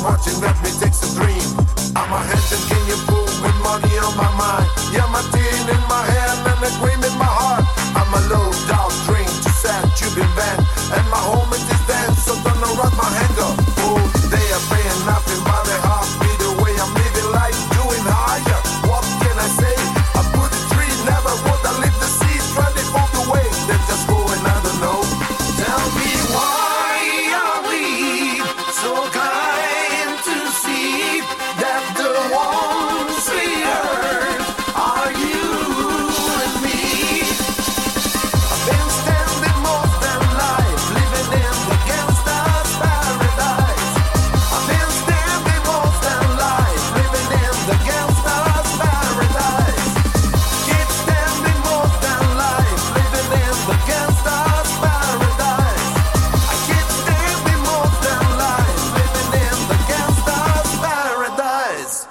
watching that me takes a dream. I'm a handsome king, you fool with money on my mind. Yeah, my tin in my hand and a cream in my heart. I'm a low dog drink to sad tubing van, and my home is this dance, so don't run my hanger. Oh, they are paying nothing by the heartbeat the way I'm living life, doing higher. What can I say? I put a tree, never would I leave the seas, running all the way. They're just going, I don't know. Tell me why are we so kind to see that the ones we hurt are you and me? I've been standing most than life, living in the gangster's paradise. I've been standing most than life, living in the gangster's paradise. Keep standing most than life, living in the gangster's paradise. I keep standing most than life, living in the gangster's paradise.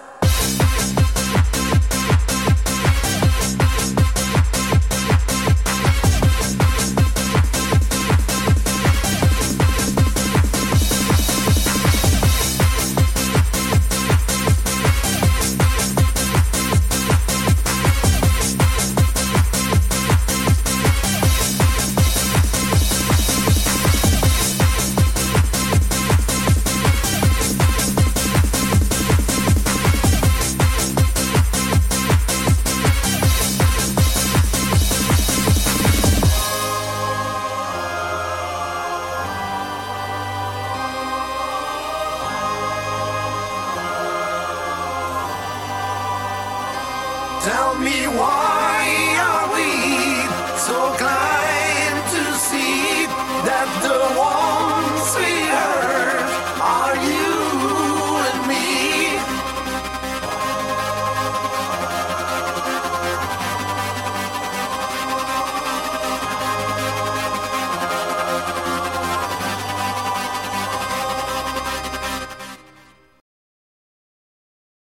Tell me why are we so blind to see that the one